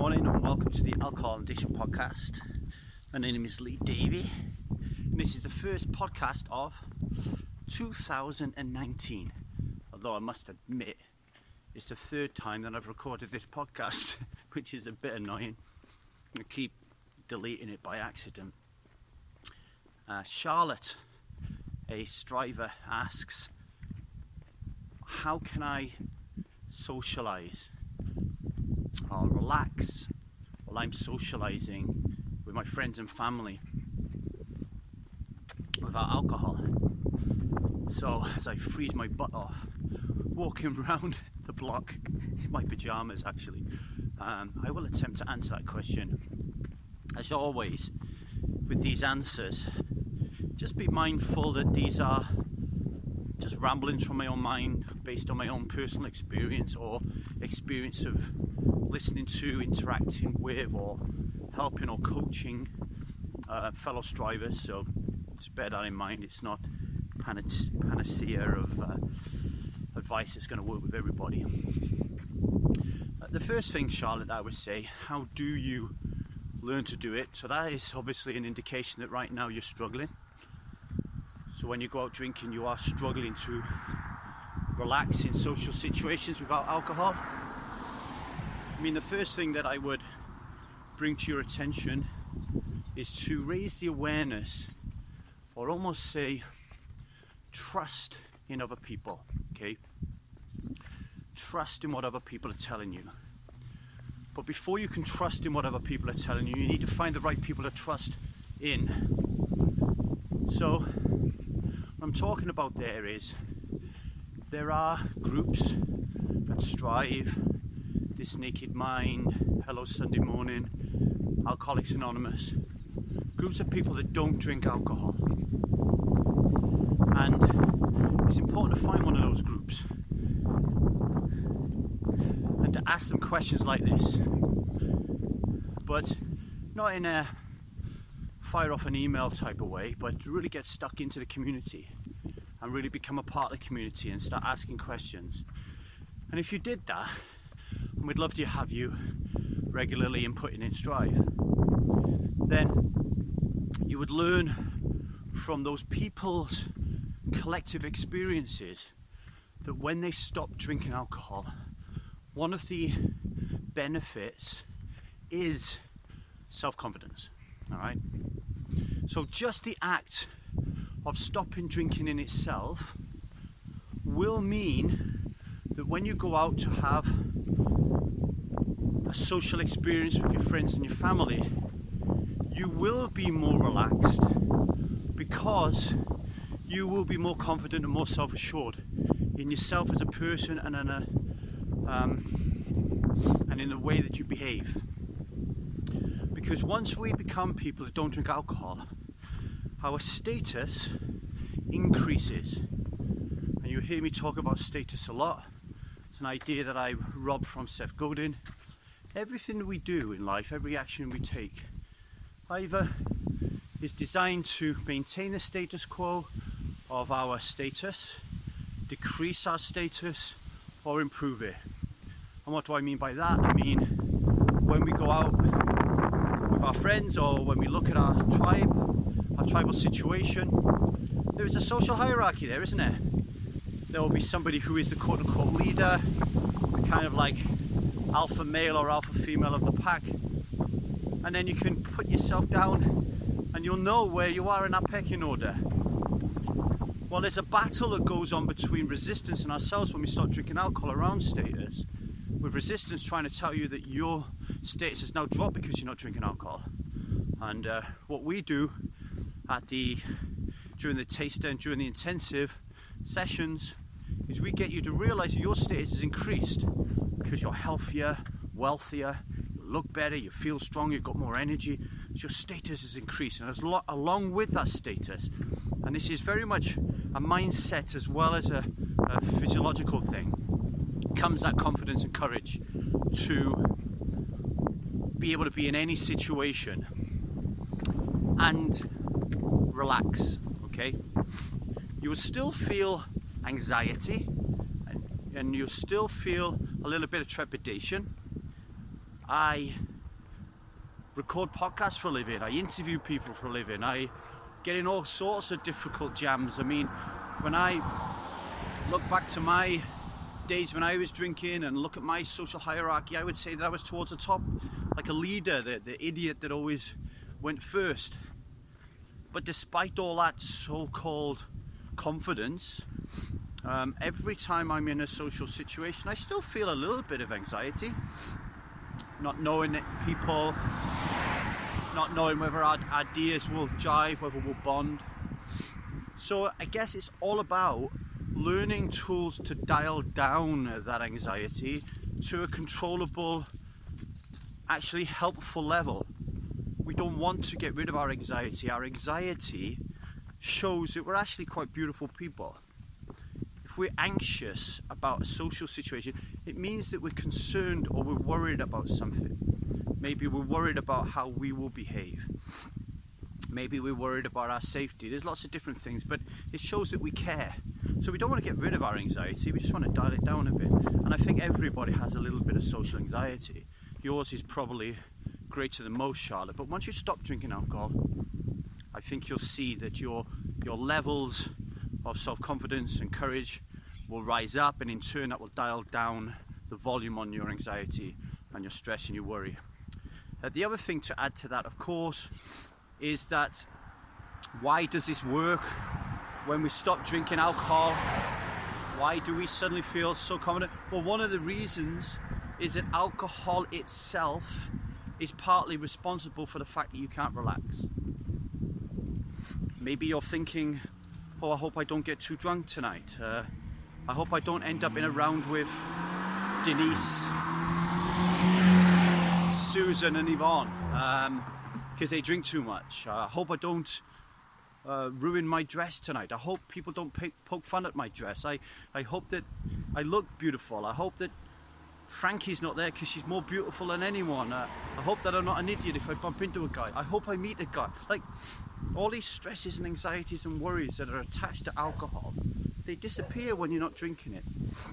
morning and welcome to the Alcohol Addiction Podcast. My name is Lee Davey and this is the first podcast of 2019. Although I must admit, it's the third time that I've recorded this podcast, which is a bit annoying. I keep deleting it by accident. Charlotte, a striver, asks, how can I socialise or relax while I'm socialising with my friends and family without alcohol? So as I freeze my butt off walking around the block in my pyjamas, actually, I will attempt to answer that question. As always with these answers, just be mindful that these are just ramblings from my own mind based on my own personal experience or experience of listening to, interacting with, or helping or coaching fellow strivers. So just bear that in mind. It's not panacea of advice that's going to work with everybody. The first thing, Charlotte, I would say, how do you learn to do it? So that is obviously an indication that right now you're struggling. So when you go out drinking, you are struggling to relax in social situations without alcohol. I mean, the first thing that I would bring to your attention is to raise the awareness, or almost say trust in other people, okay? Trust in what other people are telling you. But before you can trust in what other people are telling you, you need to find the right people to trust in. So what I'm talking about there is there are groups that strive, This Naked Mind, Hello Sunday Morning, Alcoholics Anonymous, groups of people that don't drink alcohol. And it's important to find one of those groups and to ask them questions like this, but not in a fire off an email type of way, but to really get stuck into the community and really become a part of the community and start asking questions. And if you did that, and we'd love to have you regularly inputting in Strive, then you would learn from those people's collective experiences that when they stop drinking alcohol, one of the benefits is self-confidence. All right? So just the act of stopping drinking in itself will mean that when you go out to have a social experience with your friends and your family, you will be more relaxed because you will be more confident and more self-assured in yourself as a person and in the way that you behave. Because once we become people that don't drink alcohol, our status increases. And you hear me talk about status a lot. It's an idea that I robbed from Seth Godin. Everything that we do in life, every action we take, either is designed to maintain the status quo of our status, decrease our status, or improve it. And what do I mean by that? I mean, when we go out with our friends or when we look at our tribe, our tribal situation, there is a social hierarchy there, isn't there? There will be somebody who is the quote-unquote leader, the kind of like alpha male or alpha female of the pack, and then you can put yourself down and you'll know where you are in that pecking order. Well, there's a battle that goes on between resistance and ourselves when we start drinking alcohol around status, with resistance trying to tell you that your status has now dropped because you're not drinking alcohol. And what we do during the taster and during the intensive sessions is we get you to realise that your status has increased because you're healthier, wealthier, you look better, you feel strong, you've got more energy. So your status has increased, and along with that status, and this is very much a mindset as well as a physiological thing, comes that confidence and courage to be able to be in any situation and relax, okay? You will still feel anxiety and you'll still feel a little bit of trepidation. I record podcasts for a living. I interview people for a living. I get in all sorts of difficult jams. I mean, when I look back to my days when I was drinking and look at my social hierarchy, I would say that I was towards the top, like a leader, the idiot that always went first. But despite all that so-called confidence, every time I'm in a social situation, I still feel a little bit of anxiety. Not knowing that people, not knowing whether our ideas will jive, whether we'll bond. So I guess it's all about learning tools to dial down that anxiety to a controllable, actually helpful level. We don't want to get rid of our anxiety. Our anxiety shows that we're actually quite beautiful people. If we're anxious about a social situation, it means that we're concerned or we're worried about something. Maybe we're worried about how we will behave. Maybe we're worried about our safety. There's lots of different things, but it shows that we care. So we don't want to get rid of our anxiety, we just want to dial it down a bit. And I think everybody has a little bit of social anxiety. Yours is probably greater than most, Charlotte, but once you stop drinking alcohol, I think you'll see that your levels of self-confidence and courage will rise up, and in turn that will dial down the volume on your anxiety and your stress and your worry. The other thing to add to that, of course, is that why does this work? When we stop drinking alcohol, why do we suddenly feel so confident? Well, one of the reasons is that alcohol itself is partly responsible for the fact that you can't relax. Maybe you're thinking, oh, I hope I don't get too drunk tonight. I hope I don't end up in a round with Denise, Susan and Yvonne because they drink too much. I hope I don't ruin my dress tonight. I hope people don't poke fun at my dress. I hope that I look beautiful. I hope that Frankie's not there because she's more beautiful than anyone. I hope that I'm not an idiot if I bump into a guy. I hope I meet a guy. Like, all these stresses and anxieties and worries that are attached to alcohol, they disappear when you're not drinking it.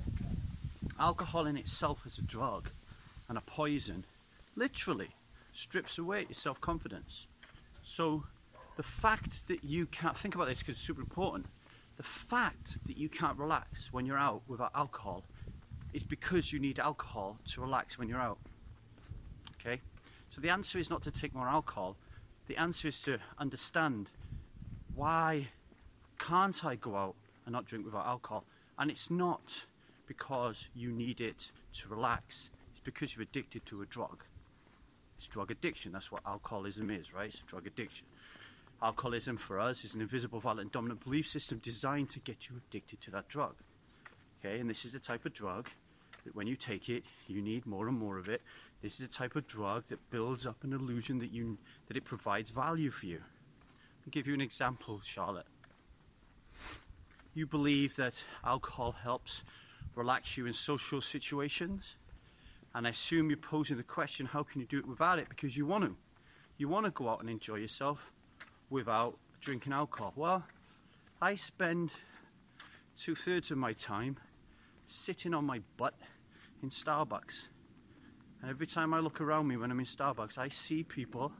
Alcohol in itself is a drug and a poison. Literally strips away your self-confidence. So the fact that you can't, think about this because it's super important, the fact that you can't relax when you're out without alcohol is because you need alcohol to relax when you're out. Okay? So the answer is not to take more alcohol. The answer is to understand, why can't I go out and not drink without alcohol? And it's not because you need it to relax. It's because you're addicted to a drug. It's drug addiction. That's what alcoholism is, right? It's a drug addiction. Alcoholism for us is an invisible, violent, dominant belief system designed to get you addicted to that drug. Okay, and this is the type of drug that when you take it, you need more and more of it. This is the type of drug that builds up an illusion that it provides value for you. I'll give you an example, Charlotte. You believe that alcohol helps relax you in social situations, and I assume you're posing the question, how can you do it without it? Because you want to. You want to go out and enjoy yourself without drinking alcohol. Well, I spend 2/3 of my time sitting on my butt in Starbucks. And every time I look around me when I'm in Starbucks, I see people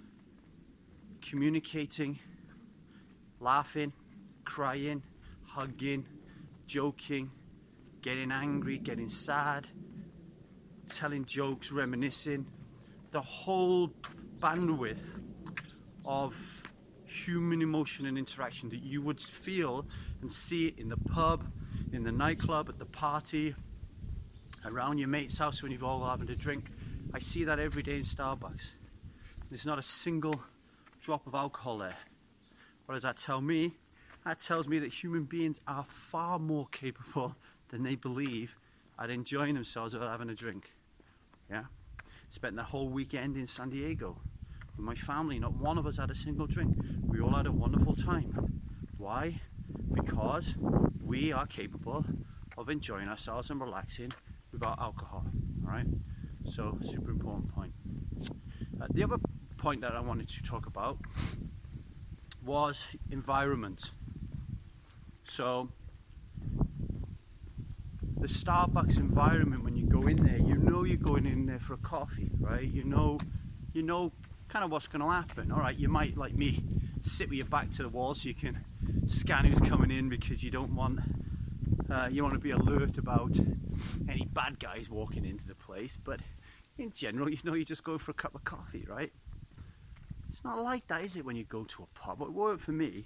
communicating, laughing, crying, hugging, joking, getting angry, getting sad, telling jokes, reminiscing. The whole bandwidth of human emotion and interaction that you would feel and see it in the pub, in the nightclub, at the party, around your mate's house when you've all having a drink. I see that every day in Starbucks. There's not a single drop of alcohol there. What does that tell me? That tells me that human beings are far more capable than they believe at enjoying themselves without having a drink. Yeah? Spent the whole weekend in San Diego with my family. Not one of us had a single drink. We all had a wonderful time. Why? Because we are capable of enjoying ourselves and relaxing without alcohol. Alright? So, super important point. The other point that I wanted to talk about was environment. So, the Starbucks environment, when you go in there, you know you're going in there for a coffee, right? You know kind of what's going to happen. All right, you might, like me, sit with your back to the wall so you can scan who's coming in, because you don't want you want to be alert about any bad guys walking into the place. But in general, you just go for a cup of coffee, right? It's not like that, is it, when you go to a pub? It worked for me.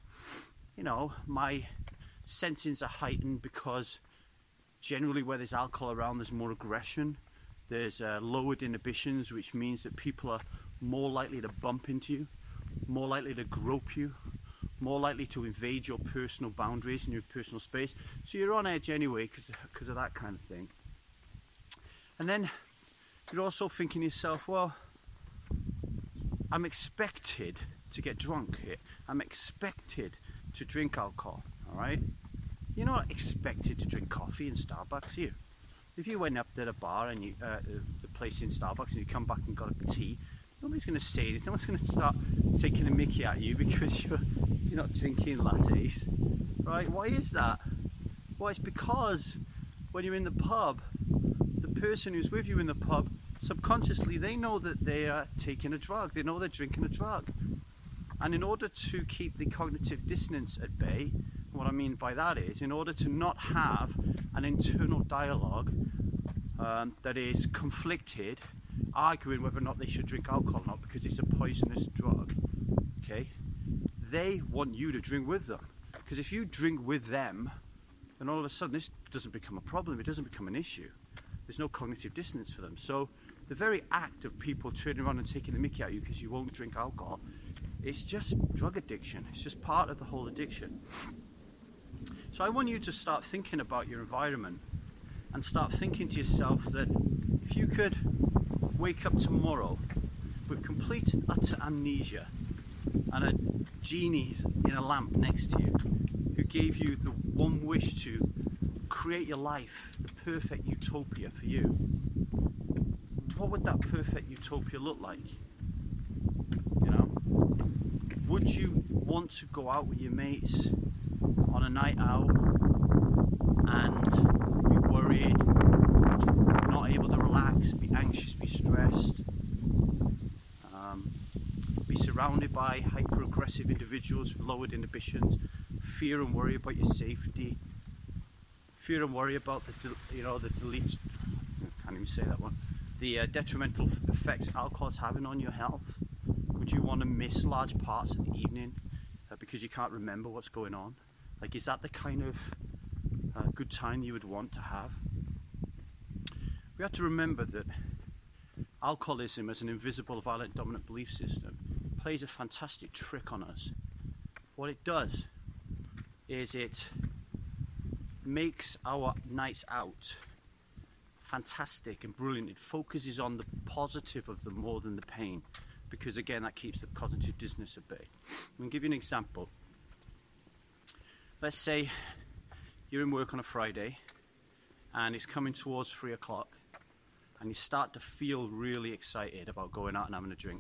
My senses are heightened because generally where there's alcohol around, there's more aggression. There's lowered inhibitions, which means that people are more likely to bump into you, more likely to grope you, more likely to invade your personal boundaries and your personal space. So you're on edge anyway because of that kind of thing. And then you're also thinking to yourself, well, I'm expected to get drunk here. I'm expected to drink alcohol, all right? You're not expected to drink coffee in Starbucks, are you? If you went up to the bar and the place in Starbucks, and you come back and got a tea, nobody's going to say anything. No one's going to start taking a mickey at you because you're not drinking lattes, right? Why is that? Well, it's because when you're in the pub, the person who's with you in the pub, subconsciously, they know that they are taking a drug. They know they're drinking a drug. And in order to keep the cognitive dissonance at bay, what I mean by that is, in order to not have an internal dialogue that is conflicted, arguing whether or not they should drink alcohol or not because it's a poisonous drug, okay? They want you to drink with them. Because if you drink with them, then all of a sudden this doesn't become a problem, it doesn't become an issue. There's no cognitive dissonance for them. So the very act of people turning around and taking the mickey at you because you won't drink alcohol, it's just drug addiction. It's just part of the whole addiction. So I want you to start thinking about your environment and start thinking to yourself that if you could wake up tomorrow with complete utter amnesia and a genie in a lamp next to you who gave you the one wish to create your life, the perfect utopia for you, what would that perfect utopia look like? Would you want to go out with your mates on a night out and be worried, not able to relax, be anxious, be stressed, be surrounded by hyper-aggressive individuals with lowered inhibitions, fear and worry about your safety, fear and worry about the detrimental effects alcohol is having on your health? Would you want to miss large parts of the evening because you can't remember what's going on? Like, is that the kind of good time you would want to have? We have to remember that alcoholism as an invisible, violent, dominant belief system plays a fantastic trick on us. What it does is it makes our nights out fantastic and brilliant. It focuses on the positive of them more than the pain, because again, that keeps the cognitive dissonance at bay. I'm going to give you an example. Let's say you're in work on a Friday and it's coming towards 3 o'clock and you start to feel really excited about going out and having a drink.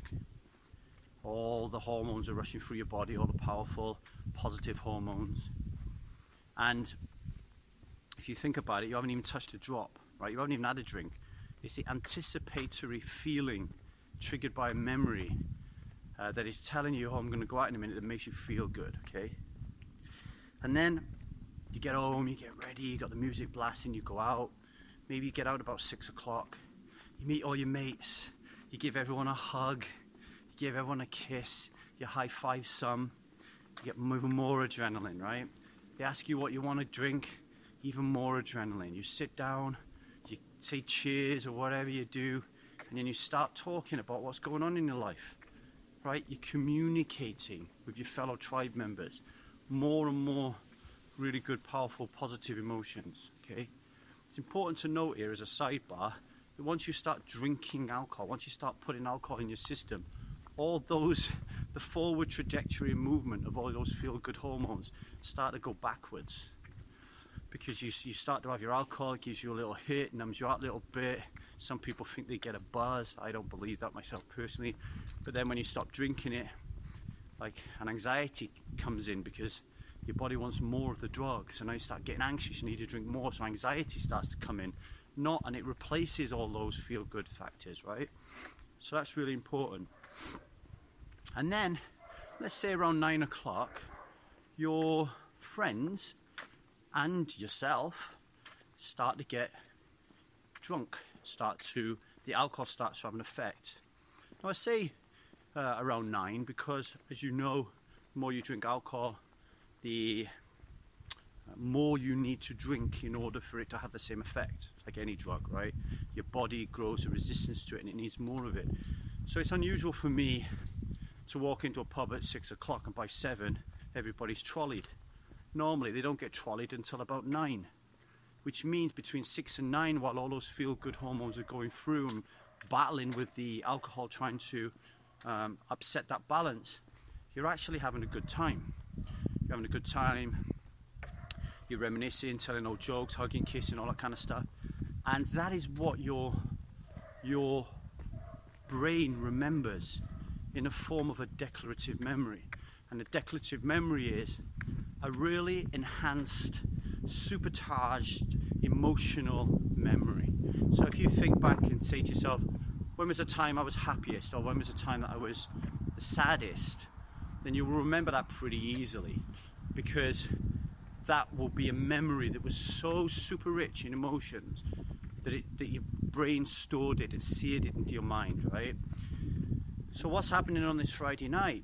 All the hormones are rushing through your body, all the powerful positive hormones. And if you think about it, you haven't even touched a drop, right? You haven't even had a drink. It's the anticipatory feeling triggered by a memory that is telling you, oh, I'm going to go out in a minute, that makes you feel good, okay? And then you get home, you get ready, you got the music blasting, you go out. Maybe you get out about 6 o'clock. You meet all your mates. You give everyone a hug. You give everyone a kiss. You high-five some. You get even more adrenaline, right? They ask you what you want to drink. Even more adrenaline. You sit down. You say cheers or whatever you do. And then you start talking about what's going on in your life, right? You're communicating with your fellow tribe members. More and more really good, powerful, positive emotions, okay? It's important to note here as a sidebar that once you start drinking alcohol, once you start putting alcohol in your system, all those, the forward trajectory and movement of all those feel-good hormones start to go backwards. Because you start to have your alcohol, it gives you a little hit, numbs you out a little bit. Some people think they get a buzz. I don't believe that myself personally. But then when you stop drinking it, like an anxiety comes in because your body wants more of the drug. So now you start getting anxious, you need to drink more. So anxiety starts to come in. And it replaces all those feel-good factors, right? So that's really important. And then, let's say around 9 o'clock, your friends and yourself start to get drunk, the alcohol starts to have an effect. Now I say around 9 because, as you know, the more you drink alcohol, the more you need to drink in order for it to have the same effect. It's like any drug, right? Your body grows a resistance to it and it needs more of it. So it's unusual for me to walk into a pub at 6 o'clock and by 7 everybody's trolleyed. Normally they don't get trolleyed until about 9, which means between 6 and 9, while all those feel-good hormones are going through and battling with the alcohol, trying to upset that balance, you're actually having a good time. You're having a good time, you're reminiscing, telling old jokes, hugging, kissing, all that kind of stuff. And that is what your brain remembers in a form of a declarative memory. And the declarative memory is a really enhanced, supercharged, emotional memory. So if you think back and say to yourself, when was the time I was happiest, or when was the time that I was the saddest, then you will remember that pretty easily, because that will be a memory that was so super rich in emotions that your brain stored it and seared it into your mind, right? So what's happening on this Friday night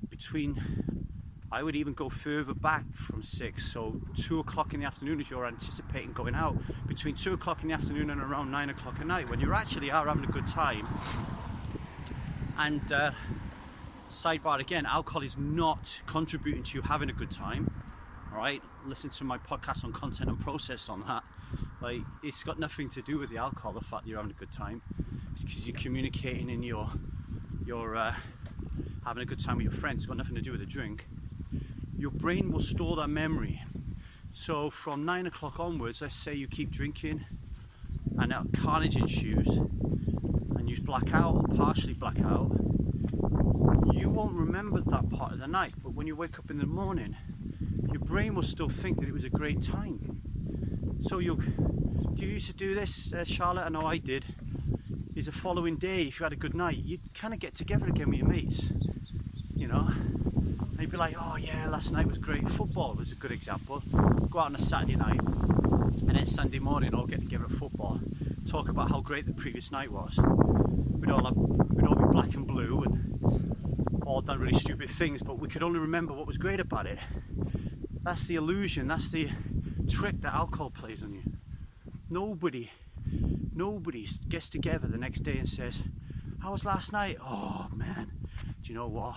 I would even go further back from 6, so 2 o'clock in the afternoon as you're anticipating going out, between 2 o'clock in the afternoon and around 9 o'clock at night, when you actually are having a good time. And sidebar again, alcohol is not contributing to you having a good time, alright? Listen to my podcast on content and process on that. Like, it's got nothing to do with the alcohol, the fact that you're having a good time. It's because you're communicating and you're having a good time with your friends. It's got nothing to do with the drink. Your brain will store that memory. So from 9 o'clock onwards, let's say you keep drinking and carnage ensues and you black out or partially black out, you won't remember that part of the night. But when you wake up in the morning, your brain will still think that it was a great time. So do you used to do this, Charlotte? I know I did. Is the following day, if you had a good night, you'd kind of get together again with your mates, you know? And you'd be like, oh yeah, last night was great. Football was a good example. Go out on a Saturday night, and then Sunday morning all get together at football, talk about how great the previous night was. We'd all be black and blue and all done really stupid things, but we could only remember what was great about it. That's the illusion, that's the trick that alcohol plays on you. Nobody gets together the next day and says, how was last night? Oh man, do you know what?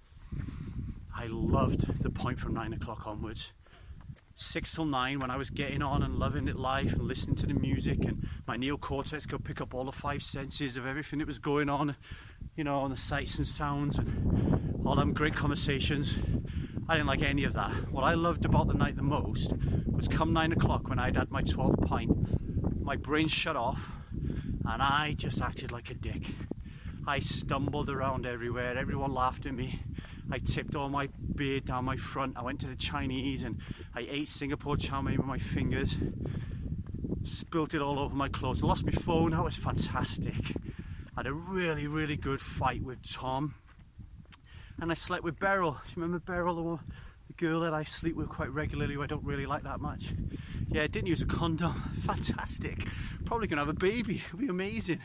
I loved the point from 9 o'clock onwards. 6 till 9 when I was getting on and loving it life and listening to the music, and my neocortex could pick up all the 5 senses of everything that was going on, you know, on the sights and sounds and all them great conversations. I didn't like any of that. What I loved about the night the most was come 9 o'clock when I'd had my 12th pint, my brain shut off and I just acted like a dick. I stumbled around everywhere, everyone laughed at me. I tipped all my beer down my front. I went to the Chinese and I ate Singapore chow mein with my fingers. Spilt it all over my clothes. I lost my phone. That was fantastic. I had a really, really good fight with Tom. And I slept with Beryl. Do you remember Beryl, the girl that I sleep with quite regularly, who I don't really like that much? Yeah, I didn't use a condom. Fantastic. Probably going to have a baby. It'll be amazing.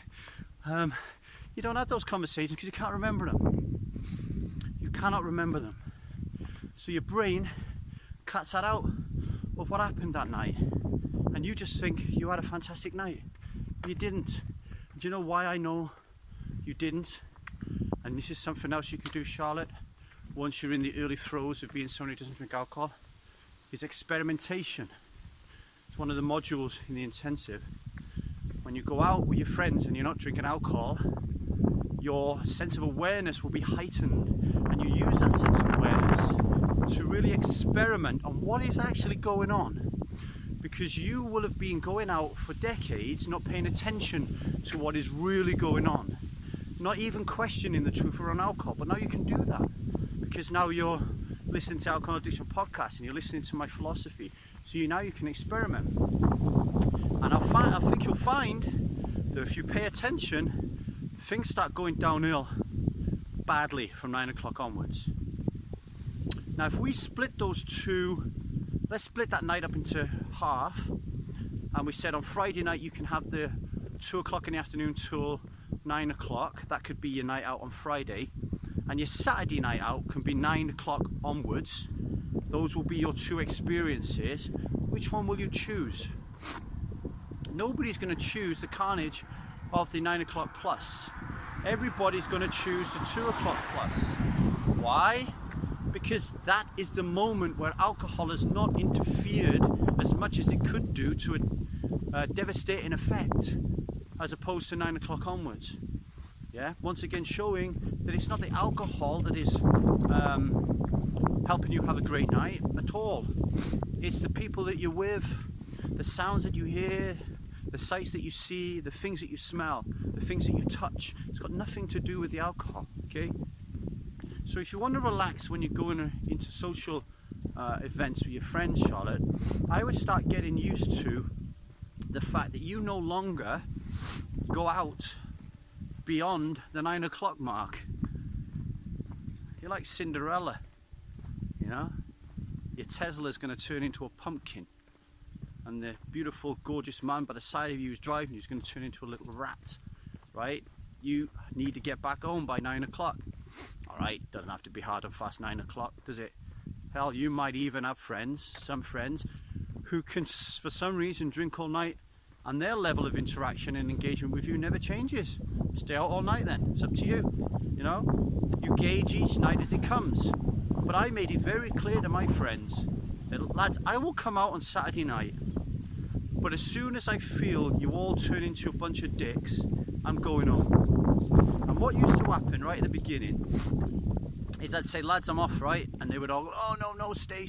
You don't have those conversations because you can't remember them. You cannot remember them. So your brain cuts that out of what happened that night. And you just think you had a fantastic night. You didn't. Do you know why I know you didn't? And this is something else you can do, Charlotte, once you're in the early throes of being someone who doesn't drink alcohol, is experimentation. It's one of the modules in the intensive. When you go out with your friends and you're not drinking alcohol, your sense of awareness will be heightened, and you use that sense of awareness to really experiment on what is actually going on, because you will have been going out for decades not paying attention to what is really going on, not even questioning the truth around alcohol. But now you can do that, because now you're listening to Alcohol Addiction Podcast and you're listening to my philosophy, so now you can experiment. And I think you'll find that if you pay attention, things start going downhill badly from 9 o'clock onwards. Now, if we split those two, let's split that night up into half, and we said on Friday night you can have the 2 o'clock in the afternoon till 9 o'clock. That could be your night out on Friday, and your Saturday night out can be 9 o'clock onwards. Those will be your two experiences. Which one will you choose? Nobody's going to choose the carnage of the 9 o'clock plus. Everybody's going to choose the 2 o'clock plus. Why? Because that is the moment where alcohol has not interfered as much as it could do to a devastating effect, as opposed to 9 o'clock onwards. Yeah, once again showing that it's not the alcohol that is helping you have a great night at all. It's the people that you're with, the sounds that you hear, the sights that you see, the things that you smell, the things that you touch. It's got nothing to do with the alcohol, okay? So if you want to relax when you're going into social events with your friends, Charlotte, I would start getting used to the fact that you no longer go out beyond the 9 o'clock mark. You're like Cinderella, you know? Your Tesla's going to turn into a pumpkin, and the beautiful, gorgeous man by the side of you who's driving you is going to turn into a little rat, right? You need to get back home by 9 o'clock. Alright, doesn't have to be hard and fast 9 o'clock, does it? Hell, you might even have friends, some friends, who can, for some reason, drink all night, and their level of interaction and engagement with you never changes. Stay out all night then, it's up to you. You know, you gauge each night as it comes. But I made it very clear to my friends that, lads, I will come out on Saturday night, but as soon as I feel you all turn into a bunch of dicks, I'm going home. And what used to happen right at the beginning is I'd say, lads, I'm off, right? And they would all go, oh, no, stay.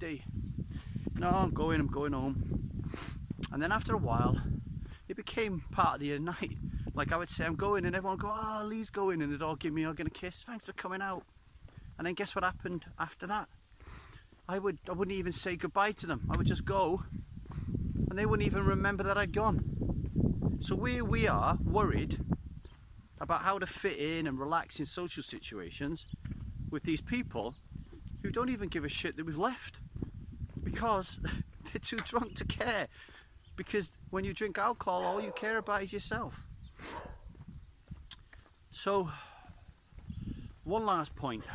No, I'm going home. And then after a while, it became part of the night. Like I would say, I'm going, and everyone would go, oh, Lee's going, and they'd all give me a hug and a kiss. Thanks for coming out. And then guess what happened after that? I wouldn't even say goodbye to them. I would just go, and they wouldn't even remember that I'd gone. So we are worried about how to fit in and relax in social situations with these people who don't even give a shit that we've left, because they're too drunk to care. Because when you drink alcohol, all you care about is yourself. So, one last point.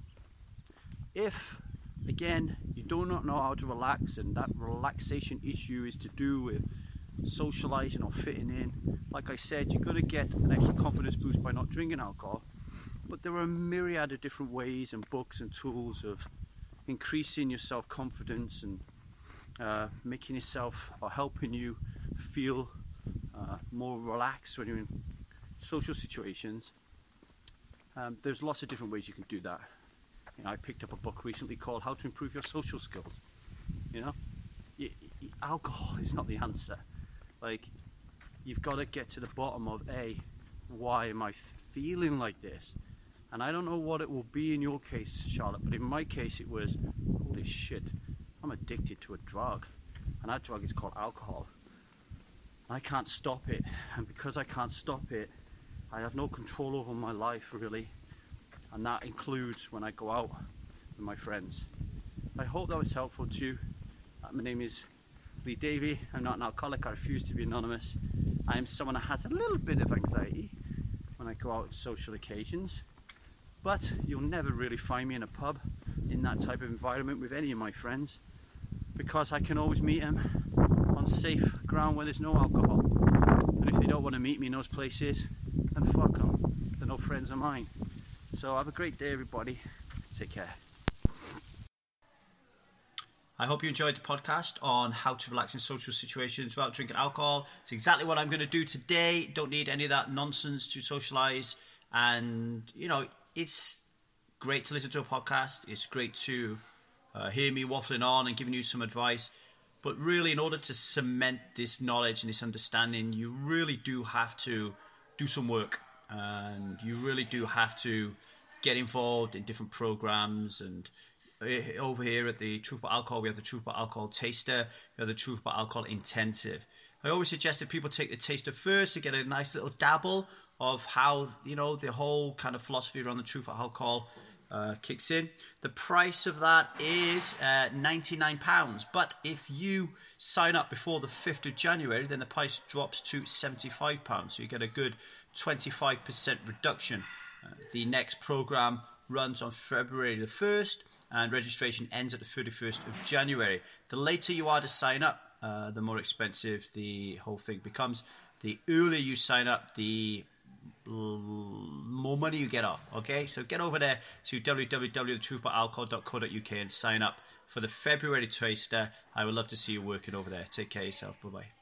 If, again, you do not know how to relax, and that relaxation issue is to do with socializing or fitting in, like I said, you're going to get an extra confidence boost by not drinking alcohol. But there are a myriad of different ways and books and tools of increasing your self-confidence and making yourself, or helping you feel more relaxed when you're in social situations. There's lots of different ways you can do that. You know, I picked up a book recently called How to Improve Your Social Skills. You know, alcohol is not the answer. Like, you've got to get to the bottom of, why am I feeling like this? And I don't know what it will be in your case, Charlotte, but in my case it was, holy shit, I'm addicted to a drug, and that drug is called alcohol. I can't stop it, and because I can't stop it, I have no control over my life, really, and that includes when I go out with my friends. I hope that was helpful to you. My name is Lee Davey. I'm not an alcoholic. I refuse to be anonymous. I am someone that has a little bit of anxiety when I go out on social occasions, but you'll never really find me in a pub in that type of environment with any of my friends, because I can always meet them on safe ground where there's no alcohol. And if they don't want to meet me in those places, then fuck them. They're no friends of mine. So have a great day, everybody. Take care. I hope you enjoyed the podcast on how to relax in social situations without drinking alcohol. It's exactly what I'm going to do today. Don't need any of that nonsense to socialize. And, you know, it's great to listen to a podcast. It's great to hear me waffling on and giving you some advice. But really, in order to cement this knowledge and this understanding, you really do have to do some work. And you really do have to get involved in different programs. And over here at the Truth About Alcohol, we have the Truth About Alcohol Taster. We have the Truth About Alcohol Intensive. I always suggest that people take the taster first to get a nice little dabble of how, you know, the whole kind of philosophy around the truth of alcohol kicks in. The price of that is £99, but if you sign up before the 5th of January, then the price drops to £75, so you get a good 25% reduction. The next program runs on February the 1st, and registration ends at the 31st of January. The later you are to sign up, the more expensive the whole thing becomes. The earlier you sign up, the more money you get off. Okay, so get over there to www.thetruthaboutalcohol.co.uk and sign up for the February taster. I would love to see you working over there. Take care of yourself. Bye bye.